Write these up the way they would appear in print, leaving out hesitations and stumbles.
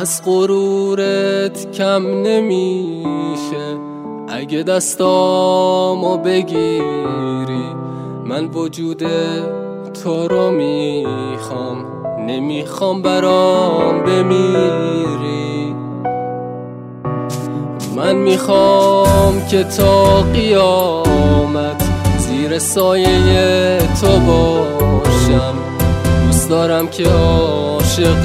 از غرورت کم نمیشه اگه دستامو بگیری. من وجود تو رو میخوام، نمیخوام برام بمیری. من میخوام که تا قیامت زیر سایه تو باشم. دوست دارم که عاشق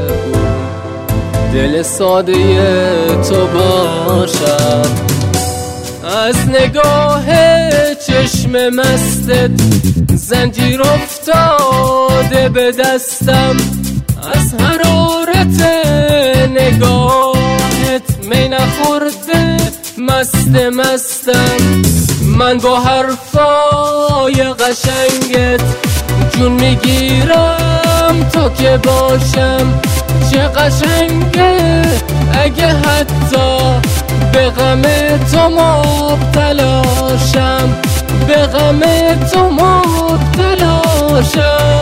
دل ساده تو باشم. از نگاه چشم مستت زنجیر افتاده به دستم، از حرارت نگاهت می نخورده مستم. من با حرفای قشنگت جون میگیرم تا که باشم. چه قشنگه اگه حتی به غم تو مبتلاشم، به غم تو مبتلاشم.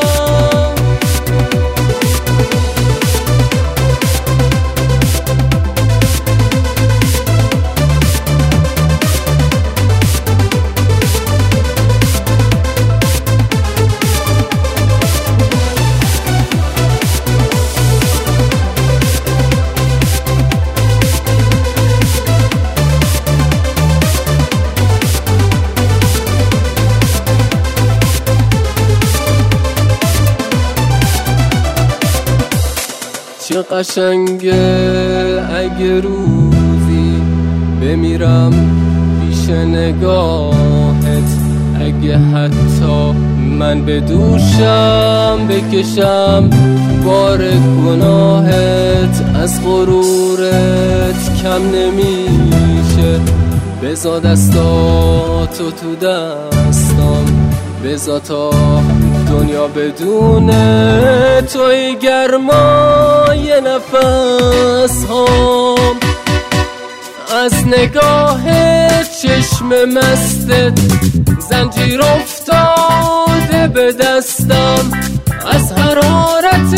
چه قشنگه اگه روزی بمیرم پیش نگاهت، اگه حتی من به دوشم بکشم بار گناهت. از غرورت کم نمیشه، بذار دستاتو تو دستام، بذار تا دنیا بدونه توی گرمای نفس هام. از نگاه چشم مستت زنجیر افتاده به دستم، از حرارت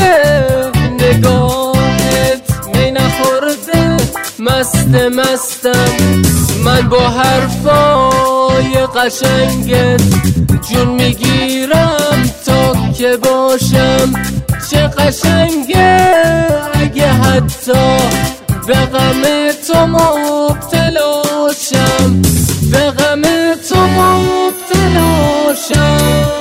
نگاهت می نخورده مستم. من با حرفای قشنگت جون میگیرم تا که باشم. چه قشنگه اگه حتی به غم تو مبتلاشم، به غم تو مبتلاشم.